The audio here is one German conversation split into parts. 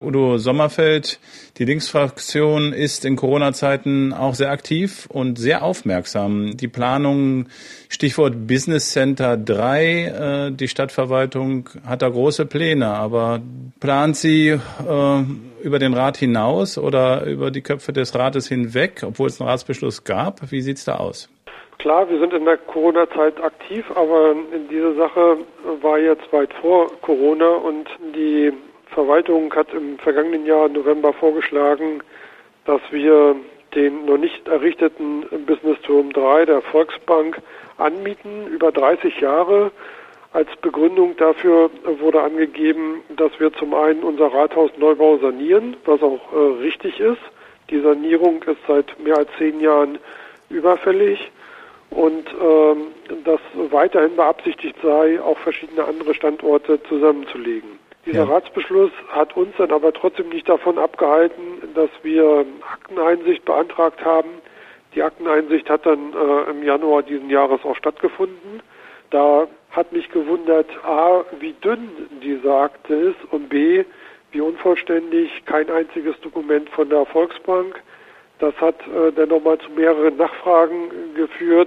Udo Sommerfeld, die Linksfraktion ist in Corona-Zeiten auch sehr aktiv und sehr aufmerksam. Die Planung, Stichwort Business Center 3, die Stadtverwaltung hat da große Pläne, aber plant sie über den Rat hinaus oder über die Köpfe des Rates hinweg, obwohl es einen Ratsbeschluss gab? Wie sieht's da aus? Klar, wir sind in der Corona-Zeit aktiv, aber diese Sache war jetzt weit vor Corona und die Verwaltung hat im vergangenen Jahr November vorgeschlagen, dass wir den noch nicht errichteten Business-Turm 3 der Volksbank anmieten über 30 Jahre. Als Begründung dafür wurde angegeben, dass wir zum einen unser Rathausneubau sanieren, was auch richtig ist. Die Sanierung ist seit mehr als 10 Jahren überfällig und dass weiterhin beabsichtigt sei, auch verschiedene andere Standorte zusammenzulegen. Dieser Ratsbeschluss hat uns dann aber trotzdem nicht davon abgehalten, dass wir Akteneinsicht beantragt haben. Die Akteneinsicht hat dann im Januar diesen Jahres auch stattgefunden. Da hat mich gewundert, A, wie dünn diese Akte ist und B, wie unvollständig, kein einziges Dokument von der Volksbank. Das hat dann nochmal zu mehreren Nachfragen geführt.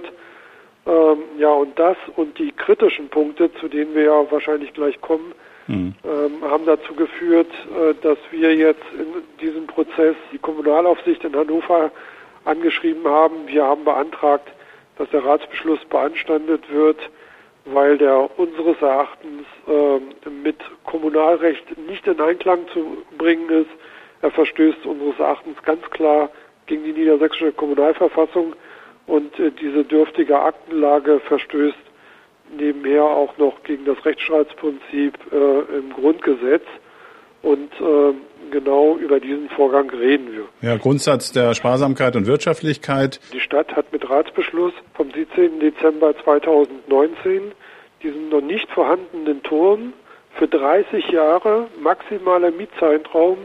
Und das und die kritischen Punkte, zu denen wir ja wahrscheinlich gleich kommen, haben dazu geführt, dass wir jetzt in diesem Prozess die Kommunalaufsicht in Hannover angeschrieben haben. Wir haben beantragt, dass der Ratsbeschluss beanstandet wird, weil der unseres Erachtens mit Kommunalrecht nicht in Einklang zu bringen ist. Er verstößt unseres Erachtens ganz klar gegen die niedersächsische Kommunalverfassung und diese dürftige Aktenlage verstößt nebenher auch noch gegen das Rechtsstaatsprinzip im Grundgesetz. Und genau über diesen Vorgang reden wir. Ja, Grundsatz der Sparsamkeit und Wirtschaftlichkeit. Die Stadt hat mit Ratsbeschluss vom 17. Dezember 2019 diesen noch nicht vorhandenen Turm für 30 Jahre maximaler Mietzeitraum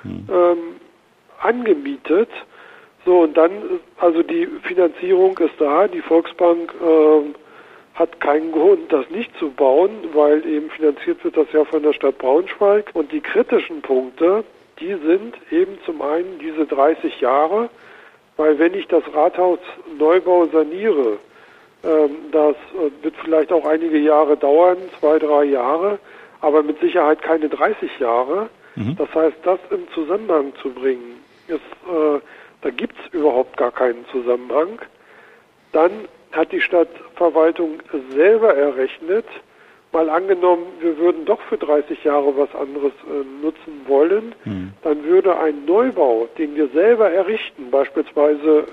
angemietet. So, und dann, also die Finanzierung ist da, die Volksbank hat keinen Grund, das nicht zu bauen, weil eben finanziert wird das ja von der Stadt Braunschweig. Und die kritischen Punkte, die sind eben zum einen diese 30 Jahre, weil wenn ich das Rathaus Neubau saniere, das wird vielleicht auch einige Jahre dauern, 2, 3 Jahre, aber mit Sicherheit keine 30 Jahre. Das heißt, das im Zusammenhang zu bringen, da gibt's überhaupt gar keinen Zusammenhang. Dann hat die Stadtverwaltung selber errechnet, mal angenommen, wir würden doch für 30 Jahre was anderes nutzen wollen, dann würde ein Neubau, den wir selber errichten, beispielsweise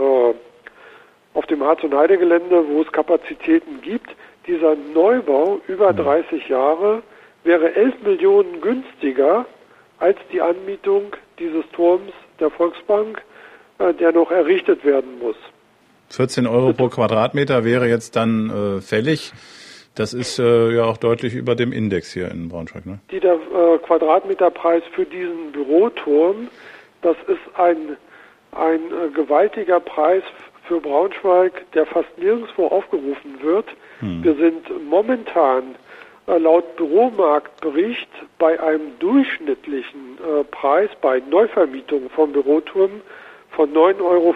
auf dem Harz- und Heidegelände, wo es Kapazitäten gibt, dieser Neubau über 30 Jahre wäre 11 Millionen günstiger als die Anmietung dieses Turms der Volksbank, der noch errichtet werden muss. 14 Euro pro Quadratmeter wäre jetzt dann fällig. Das ist ja auch deutlich über dem Index hier in Braunschweig, ne? Der Quadratmeterpreis für diesen Büroturm, das ist ein gewaltiger Preis für Braunschweig, der fast nirgendwo aufgerufen wird. Wir sind momentan laut Büromarktbericht bei einem durchschnittlichen Preis bei Neuvermietung von Büroturmen von 9,25 Euro.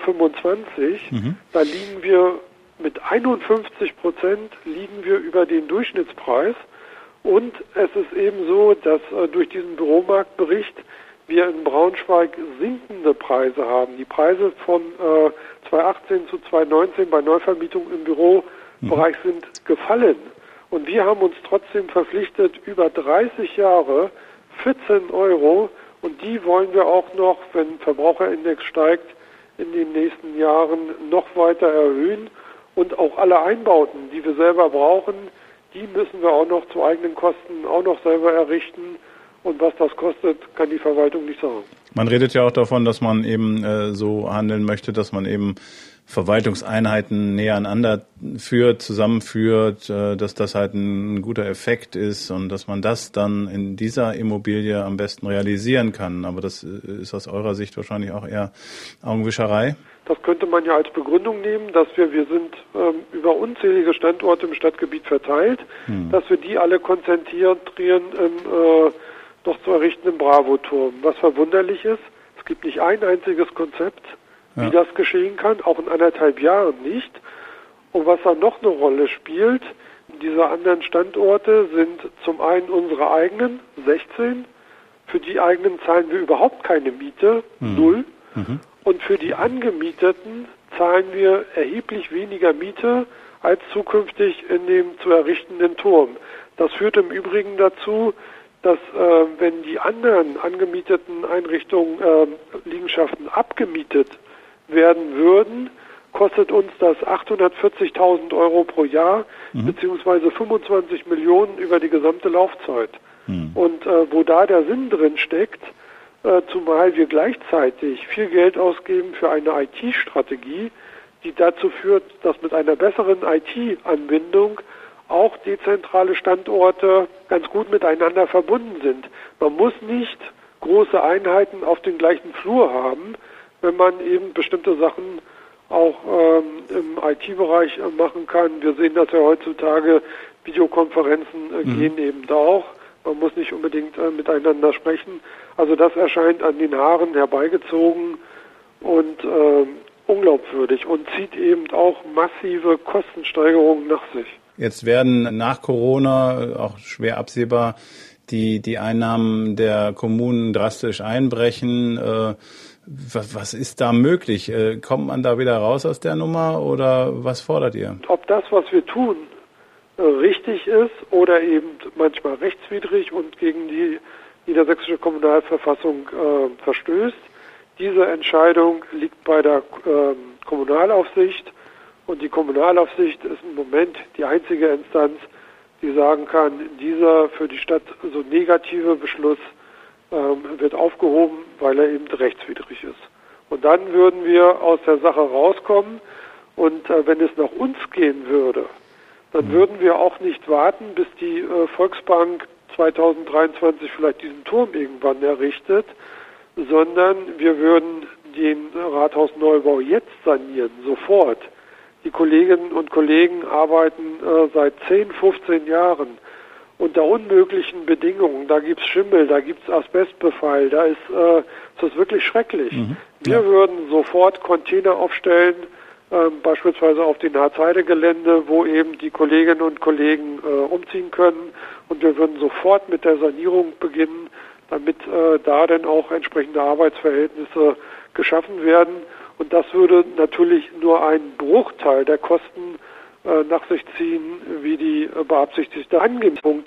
Da liegen wir mit 51% liegen wir über den Durchschnittspreis. Und es ist eben so, dass durch diesen Büromarktbericht wir in Braunschweig sinkende Preise haben. Die Preise von 2018 zu 2019 bei Neuvermietung im Bürobereich sind gefallen. Und wir haben uns trotzdem verpflichtet, über 30 Jahre 14 Euro, und die wollen wir auch noch, wenn Verbraucherindex steigt, in den nächsten Jahren noch weiter erhöhen. Und auch alle Einbauten, die wir selber brauchen, die müssen wir auch noch zu eigenen Kosten auch noch selber errichten. Und was das kostet, kann die Verwaltung nicht sagen. Man redet ja auch davon, dass man eben so handeln möchte, dass man eben Verwaltungseinheiten näher aneinander zusammenführt, dass das halt ein guter Effekt ist und dass man das dann in dieser Immobilie am besten realisieren kann. Aber das ist aus eurer Sicht wahrscheinlich auch eher Augenwischerei. Das könnte man ja als Begründung nehmen, dass wir sind über unzählige Standorte im Stadtgebiet verteilt, dass wir die alle konzentrieren im noch zu errichtenden Bravo-Turm. Was verwunderlich ist, es gibt nicht ein einziges Konzept, wie das geschehen kann, auch in 1,5 Jahren nicht. Und was da noch eine Rolle spielt, diese anderen Standorte sind zum einen unsere eigenen, 16. Für die eigenen zahlen wir überhaupt keine Miete, 0. Und für die angemieteten zahlen wir erheblich weniger Miete als zukünftig in dem zu errichtenden Turm. Das führt im Übrigen dazu, dass wenn die anderen angemieteten Einrichtungen, Liegenschaften abgemietet werden würden, kostet uns das 840.000 Euro pro Jahr, beziehungsweise 25 Millionen über die gesamte Laufzeit. Und wo da der Sinn drin steckt, zumal wir gleichzeitig viel Geld ausgeben für eine IT-Strategie, die dazu führt, dass mit einer besseren IT-Anbindung auch dezentrale Standorte ganz gut miteinander verbunden sind. Man muss nicht große Einheiten auf den gleichen Flur haben, wenn man eben bestimmte Sachen auch im IT-Bereich machen kann. Wir sehen das ja heutzutage, Videokonferenzen gehen eben auch. Man muss nicht unbedingt miteinander sprechen. Also das erscheint an den Haaren herbeigezogen und unglaubwürdig und zieht eben auch massive Kostensteigerungen nach sich. Jetzt werden nach Corona, auch schwer absehbar, die Einnahmen der Kommunen drastisch einbrechen. Was ist da möglich? Kommt man da wieder raus aus der Nummer oder was fordert ihr? Ob das, was wir tun, richtig ist oder eben manchmal rechtswidrig und gegen die niedersächsische Kommunalverfassung verstößt, diese Entscheidung liegt bei der Kommunalaufsicht und die Kommunalaufsicht ist im Moment die einzige Instanz, die sagen kann, dieser für die Stadt so negative Beschluss wird aufgehoben, weil er eben rechtswidrig ist. Und dann würden wir aus der Sache rauskommen und wenn es nach uns gehen würde, dann würden wir auch nicht warten, bis die Volksbank 2023 vielleicht diesen Turm irgendwann errichtet, sondern wir würden den Rathausneubau jetzt sanieren, sofort. Die Kolleginnen und Kollegen arbeiten seit 10, 15 Jahren unter unmöglichen Bedingungen. Da gibt's Schimmel, da gibt's Asbestbefall, das ist wirklich schrecklich. Wir würden sofort Container aufstellen, beispielsweise auf den Harzheide-Gelände, wo eben die Kolleginnen und Kollegen umziehen können. Und wir würden sofort mit der Sanierung beginnen, damit da dann auch entsprechende Arbeitsverhältnisse geschaffen werden. Und das würde natürlich nur einen Bruchteil der Kosten nach sich ziehen, wie die beabsichtigte Angebung.